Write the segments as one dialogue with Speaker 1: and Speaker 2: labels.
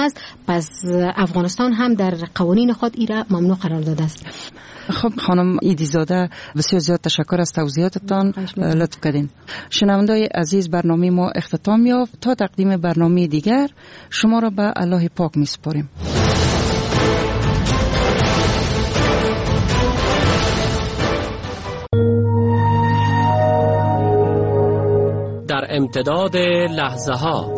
Speaker 1: هست، پس افغانستان هم در قوانین خود ایرا ممنوع قرار داده است.
Speaker 2: خب خانم ایدیزاده، بسیار زیاد تشکر از توضیحاتتان، لطف کردین. شنوندای عزیز، برنامه ما اختتام یافت. تا تقدیم برنامه دیگر شما را به الله پاک میسپاریم.
Speaker 3: در امتداد لحظه ها،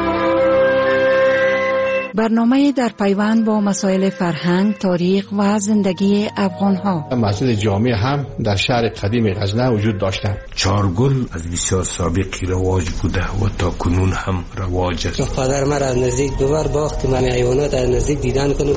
Speaker 2: برنامه در پیوند با مسائل فرهنگ، تاریخ و زندگی افغان‌ها.
Speaker 4: مسجد جامع هم در شهر قدیم غزنه وجود داشتند.
Speaker 5: چارگل از بسیار سابقی رواج بوده و تا کنون هم رواج است.
Speaker 6: پدر من از نزدیک دوبار باخت من حیوانات از نزدیک دیدن کنم.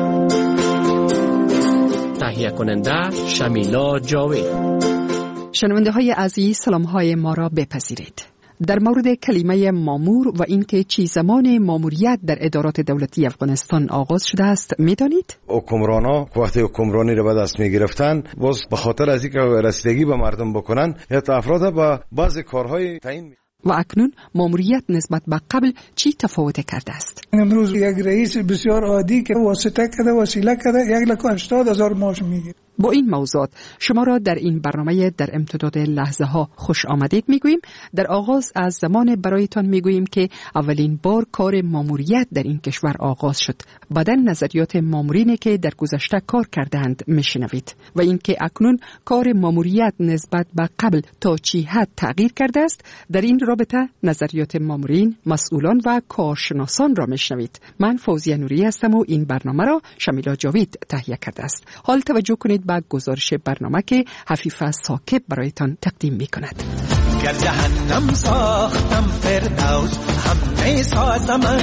Speaker 3: تهیه کننده شمیلا جاوید.
Speaker 7: شنونده های عزیز، سلام های ما را بپذیرید. در مورد کلمه مامور و اینکه چی زمان ماموریت در ادارات دولتی افغانستان آغاز شده است میدانید؟
Speaker 8: حکمرانا وقتی حکمرانی را به دست میگرفتن، باز به خاطر از اینکه رسیدگی به مردم بکنن، یا افراد با بعضی کارهای تعیین.
Speaker 7: و اکنون ماموریت نسبت به قبل چی تفاوت کرده است؟
Speaker 9: امروز یک رئیس بسیار عادی که واسطه کرده، وسیله کرده، 1,80,000 معاش میگیره.
Speaker 7: با این موضوعات شما را در این برنامه در امتداد لحظه ها خوش آمدید میگوییم. در آغاز از زمان برایتان میگوییم که اولین بار کار ماموریت در این کشور آغاز شد. بعداً نظریات مامورینی که در گذشته کار کردند میشنوید و اینکه اکنون کار ماموریت نسبت به قبل تا چی حد تغییر کرده است. در این رابطه نظریات مامورین، مسئولان و کارشناسان را میشنوید. من فوزیه نوری هستم و این برنامه را شمیلا جاوید تهیه کرده است. حال توجه کنید به گزارش برنامه که حفیفه ساکب برایتان تقدیم می کند.
Speaker 10: گر جهنم ساختم فردوس هم می سازم،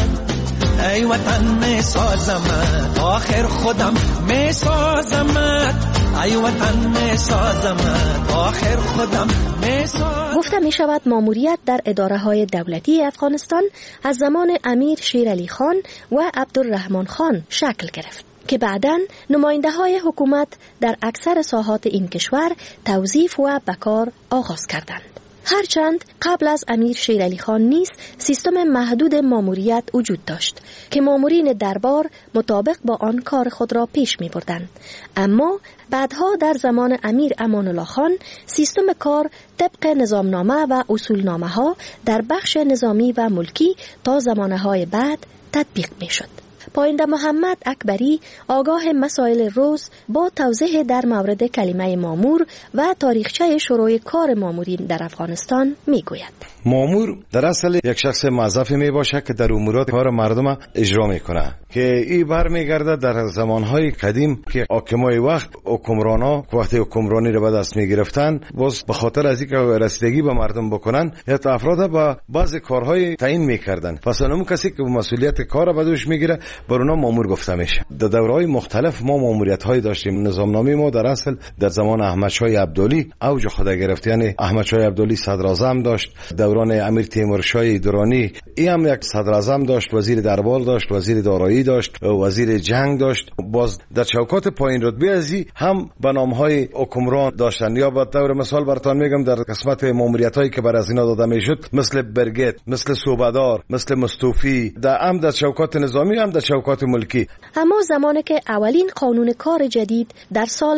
Speaker 10: ای وطن می سازم، آخر خودم می سازم، ای وطن می سازم، آخر خودم می سازم.
Speaker 11: گفته می شود ماموریت در اداره های دولتی افغانستان از زمان امیر شیر علی خان و عبدالرحمن خان شکل گرفت که بعداً نماینده های حکومت در اکثر ساحات این کشور توظیف و بکار آغاز کردند. هرچند قبل از امیر شیر علی خان نیز سیستم محدود ماموریت وجود داشت که مامورین دربار مطابق با آن کار خود را پیش می بردند. اما بعدها در زمان امیر امان الله خان سیستم کار طبق نظامنامه و اصولنامه ها در بخش نظامی و ملکی تا زمانه های بعد تطبیق می شد. پاینده محمد اکبری آگاه مسائل روز با توضیح در مورد کلمه مامور و تاریخچه شروع کار مامورین در افغانستان میگوید.
Speaker 8: مامور در اصل یک شخص موظفی می باشه که در امورات کار مردم اجرا میکنه، که این برمیگرده در زمانهای قدیم که حاکمای وقت حکمرانا وقتی حکمرانی را به دست میگرفتن، باز به خاطر از اینکه رسیدگی به مردم بکنن، یا افراد با بعضی کارهای تعیین میکردن. پس اون کسی که مسئولیت کار را به دوش میگیره بر اونا مامور گفته میشه. در دورهای مختلف ما ماموریت‌های داشتیم. نظامنامه ما در اصل در زمان احمد شاه عبدالی اوج خود گرفت، یعنی احمد شاه عبدالی صدر اعظم داشت، دوران امیر تیمور شاه درانی ای هم یک صدر اعظم داشت، وزیر دربار داشت، وزیر دارایی داشت، وزیر جنگ داشت. باز در چوکات پایین رتبه ازی هم به نام‌های حکمران داشتن. یا با طور مثال براتون میگم در قسمت ماموریت‌هایی که بر از اینا داده میشد، مثل برگت، مثل صوبدار، مثل مستوفی، در چوکات نظامی هم در چوکات ملکی.
Speaker 11: اما زمانی که اولین قانون کار جدید در سال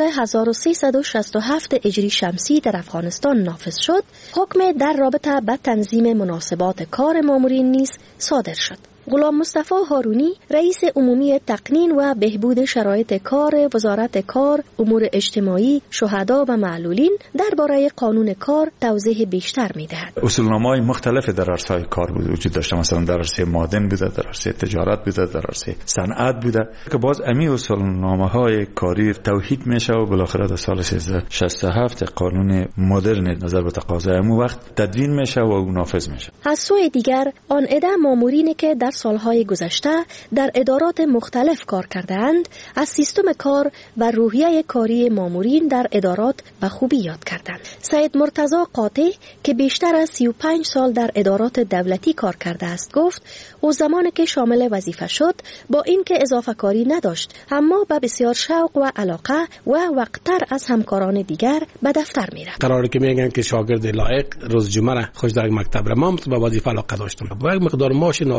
Speaker 11: 1367 هجری شمسی در افغانستان نافذ شد، حکم در رابطه با تنظیم مناسبات کار مامورین نیز صادر شد. غلام مصطفی هارونی رئیس عمومی تقنین و بهبود شرایط کار وزارت کار، امور اجتماعی، شهدا و معلولین درباره قانون کار توضیح بیشتر می‌دهد.
Speaker 12: اصولنامه‌های مختلف در عرصه‌های کار وجود داشته، مثلا در عرصه معدن بوده، در عرصه تجارت بوده، در عرصه صنعت بوده که باز امی اصولنامه‌های کاری توحید میشه و بالاخره در سال 1367 قانون مدرن نظر به تقاضای امو وقت تدوین میشه و نافذ میشه.
Speaker 11: از سوی دیگر آن عده مامورینی که در سالهای گذشته در ادارات مختلف کار کردند از سیستم کار و روحیه کاری مامورین در ادارات به خوبی یاد کردند. سید مرتضی قاطع که بیشتر از 35 سال در ادارات دولتی کار کرده است گفت او زمانی که شامل وظیفه شد با اینکه اضافه کاری نداشت اما با بسیار شوق و علاقه و وقتتر از همکاران دیگر به دفتر میرفت.
Speaker 4: قراره که میگن که شاگرد لایق روز جمعه خوش در مکتب را، من به وظیفه علاقه داشتم. با یک مقدار معاش ناچیز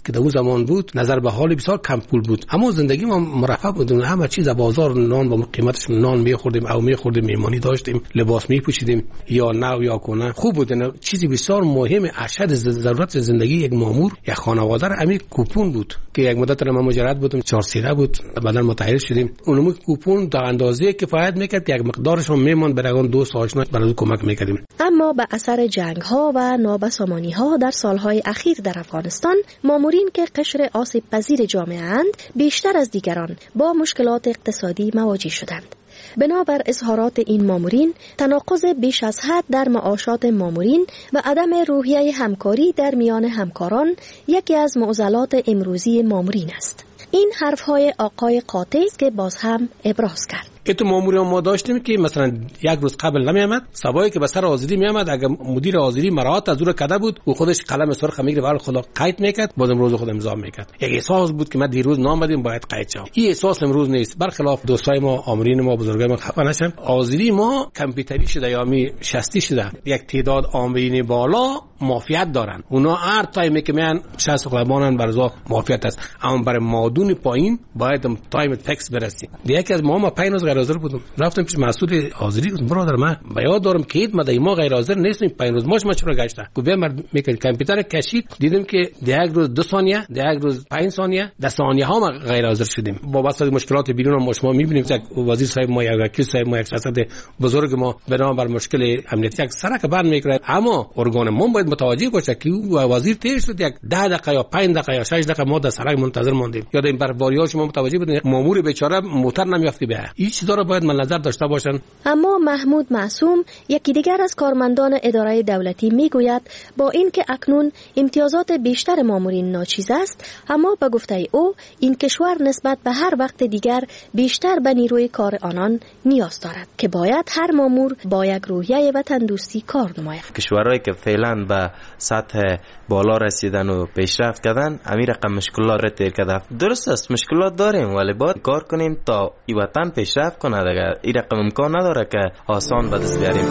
Speaker 13: که در اون زمان بود نظر به حال بسیار کم پول بود، اما زندگی ما مرفه بود. همه چیز بازار نان با قیمتش نان می‌خوردیم او می‌خوردیم، میمانی داشتیم، لباس می‌پوشیدیم یا نه یا کنه خوب بود. چیزی بسیار مهم اشد ضرورت زندگی یک مامور یا خانواده همین کوپون بود که یک مدت ما مجرد بودیم 4 سیره بود، بعدا متحول شدیم. اونم کوپون تا اندازه کفایت میکرد که یک مقدارش هم میمون برای اون دوست آشنا برای کمک میکردیم.
Speaker 11: اما به اثر جنگ‌ها و نابسامانی‌ها در سالهای اخیر در افغانستان، مامورین که قشر آسیب پذیر جامعه اند بیشتر از دیگران با مشکلات اقتصادی مواجه شدند. بنابر اظهارات این مامورین، تناقض بیش از حد در معاشات مامورین و عدم روحیه همکاری در میان همکاران یکی از معضلات امروزی مامورین است. این حرفهای آقای قاطع است که باز هم ابراز کرد.
Speaker 13: تو ماموری ما داشتیم که مثلا یک روز قبل نمیامد، صباحی که به سر حاضری میامد، اگر مدیر حاضری مراعات از او کده بود و خودش قلم سرخ میگیره و خدا قید میکرد، باز امروز خود امضا میکرد. یک احساس بود که ما دیروز نامدیم باید قید شم. این احساس امروز نیست. برخلاف دوستای ما، آمرین ما، بزرگای ما خفه نشن. حاضری ما کامپیوتری شده یا می شستی شده. یک تعداد آمرین بالا مافیت دارن. اونا هر تایمی که میان شست خلبانن برزا مافیت است. اما برای مادون پایین باید تایم فکس برسیم. یکی از ما 5 روز غیر حاضر بودم، رفتم پیش مسئول حاضری، گفتم برادر من بیاد دارم که ما غیر حاضر نیستیم، 5 روز ما چرا گشته؟ گفت بیا میکنید کامپیوتر کشید، دیدم که یک روز 2 ثانیه، یک روز 5 ثانیه، 10 ثانیه ها ما غیر حاضر شدیم. با واسه مشکلات بیرون ما شما میبینیم که وزیر صاحب ما یا وکیل صاحب ما یک شخصیت بزرگ ما بنابر مشکل امنیتی یک سرک بند میگیره، اما ارگان ما باید متوجه باشه که وزیر تیر شد، یک 10 دقیقه یا 5 دقیقه یا 6 دقیقه ما در سرک منتظر ماندیم. یاد این برباری‌ها شما متوجه بودین، مامور بیچاره موتر نمیافتی به. این چیزا رو باید نظر داشته باشن.
Speaker 11: اما محمود معصوم، یکی دیگر از کارمندان اداره دولتی، میگوید با اینکه اکنون امتیازات بیشتر مامورین ناچیز است، اما به گفته او این کشور نسبت به هر وقت دیگر بیشتر به نیروی کار آنان نیاز دارد که باید هر مامور با یک روحیه و تندرستی کار نماید.
Speaker 14: کشورهایی که فعلا به سطح بالا رسیدن و پیشرفت کردن، همین رقم مشکلات را تیر کرده. درست است مشکلات داریم، ولی باید کار کنیم تا این وطن پیشرفت کنه. دیگه این رقم امکان نداره که آسان به دست بیاریم.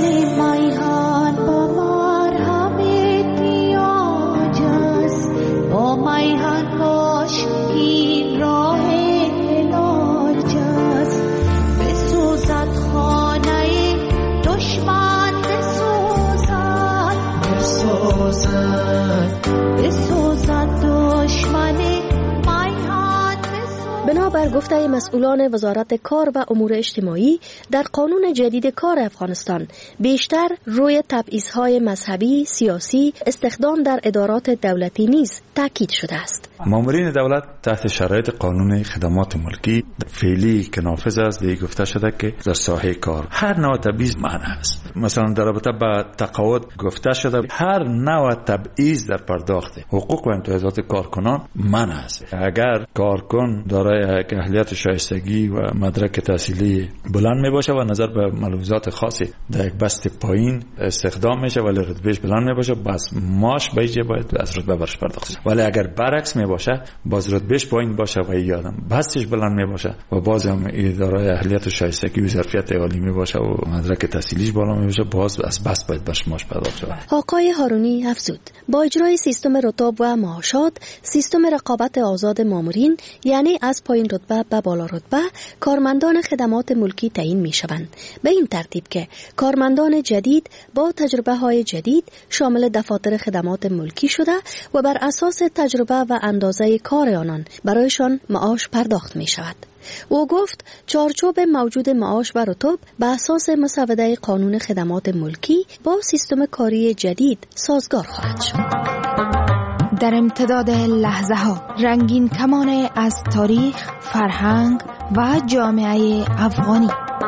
Speaker 11: بنابر گفته مسئولان وزارت کار و امور اجتماعی، در قانون جدید کار افغانستان بیشتر روی تبعیض‌های مذهبی، سیاسی، استخدام در ادارات دولتی نیز تاکید شده است.
Speaker 12: مامورین دولت تحت شرایط قانون خدمات ملکی فعلی که نافذ است، دیگه گفته شده که در ساحه کار هر نوع تبعیض منع است. مثلا در رابطه با تقاعد گفته شده هر نوع تبعیض در پرداخت حقوق و امتیازات کارکنان منع است. اگر کارکن دارای اهلیت شایستگی و مدرک تحصیلی بلند می باشه و نظر به ملحوظات خاصی در یک بست پایین استخدام میشه ولی رتبهش بلند می باشه، بس ماش بیجه باید از رتبه برش پرداخت. ولی اگر برعکس می باشه، باز رتبهش پایین باشه و یادم بستش بلند می باشه و باز هم دارای اهلیت و شایستگی و ظرفیت عالی می باشه و مدرک تحصیلیش بالا می باشه، باز از بست باید برش ماش پرداخت شود.
Speaker 11: آقای هارونی افزود با اجرای سیستم رتب و معاشات، سیستم رقابت آزاد مامورین، یعنی از پایین رتبه به بالا رتبه، کارمندان خدمات ملکی تعیین می شوند. به این ترتیب که کارمندان جدید با تجربه های جدید شامل دفاتر خدمات ملکی شده و بر اساس تجربه و اندازه کار آنان برایشان معاش پرداخت می شود. او گفت چارچوب موجود معاش و رتب به اساس مسوده قانون خدمات ملکی با سیستم کاری جدید سازگار خواهد شد.
Speaker 15: در امتداد لحظه ها رنگین کمان از تاریخ، فرهنگ و جامعه افغانی.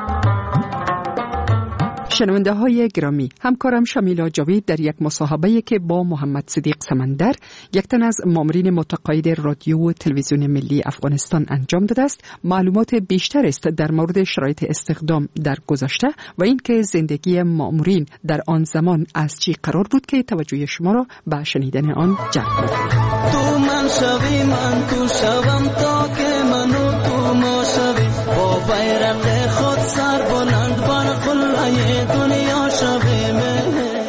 Speaker 7: شنونده های گرامی، همکارم شمیلا جاوید در یک مصاحبه که با محمد صدیق سمندر، یک تن از مامورین متقاعد رادیو و تلویزیون ملی افغانستان انجام داده است، معلومات بیشتر است در مورد شرایط استخدام در گذشته و اینکه زندگی مامورین در آن زمان از چی قرار بود که توجه شما را به شنیدن آن جلب می‌کند.
Speaker 10: تو من شوی من تو شوم تا که منو تو ما شوی، با بیرق خود سر بلند بر قلعه دنیا شوی.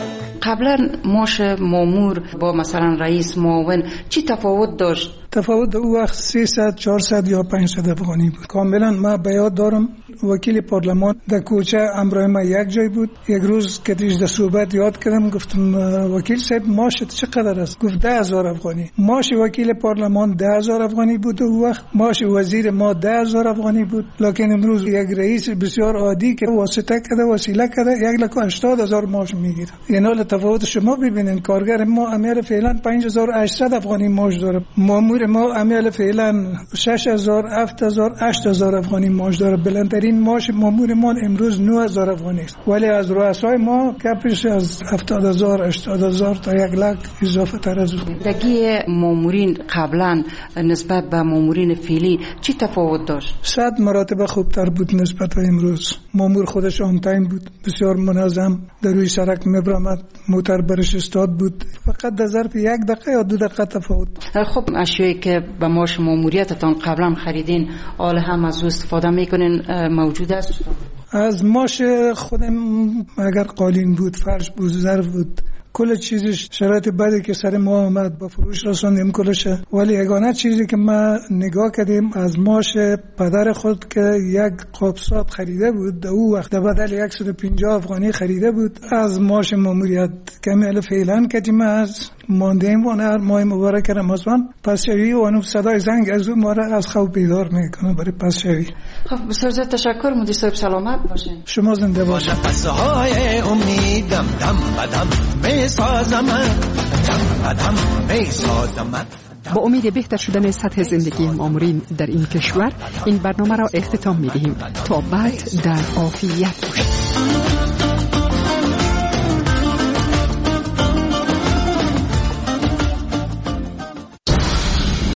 Speaker 2: قبلا معاش مامور با مثلا رئیس معاون چی تفاوت داشت؟
Speaker 9: تفاوت او وقت 300 400 یا 500 افغانی بود. کاملا ما به یاد دارم وکیل پارلمان در کوچه امرای ما یک جای بود. یک روز که دیش در صحبت یاد کردم گفتم وکیل صاحب معاشت چقدر است؟ گفت 10,000 افغانی. معاش وکیل پارلمان 10,000 افغانی بود او وقت. معاش وزیر ما 10,000 افغانی بود. لکن امروز یک رئیس بسیار عادی که واسطه کرده وسیله کرده 1,80,000 معاش میگیره. یعنی تفاوت شما ببینید. کارگر ما امیر فعلا 5,800 افغانی معاش داره. مامور ما عمل فعلا 6,000 7,000 8,000 افغانی معاش داره. بلندترین معاش مامور ما امروز 9,000 افغانی است. ولی از رؤسای ما کپش از 70,000 80,000 تا 1,00,000 اضافه تر از اون.
Speaker 2: دگی مامورین قبلا نسبت به مامورین فعلی چی تفاوت داشت؟ 100
Speaker 9: مراتب خوبتر بود نسبت به امروز. مامور خودش آن تایم بود، بسیار منظم، در روی سرک میبرامد، موتر برش استاد بود. فقط در ظرف 1 دقیقه یا 2 دقیقه تفاوت.
Speaker 2: خب اشیایی که به معاش ماموریتتان قبلا خریدین حالا هم از او استفاده میکنین موجود است؟
Speaker 9: از معاش خودم اگر قالین بود، فرش بود، ظرف بود، کل چیزش شرایط بعدی که سر ما آمد با فروش رساندیم کلشه. ولی یگانه چیزی که ما نگاه کردیم از معاش پدر خود که یک قابسات خریده بود، او وقت بدل 150 افغانی خریده بود. از معاش ماموریت کمی فعلا کردیم از ماندیم و هر ماه مبارک رمضان پسشوی و انو صدای زنگ از اون ما را از خواب بیدار میکنه برای پسشوی.
Speaker 2: خب بسیار زیاد تشکر. مدیر صاحب سلامت باشین.
Speaker 9: شما زنده باشین.
Speaker 10: پسهای امیدم دم بدم میسازم، دم بدم میسازم.
Speaker 7: با امید بهتر شدن سطح زندگی مامورین در این کشور این برنامه را اختتام می‌دهیم. تا بعد در عافیت باشید.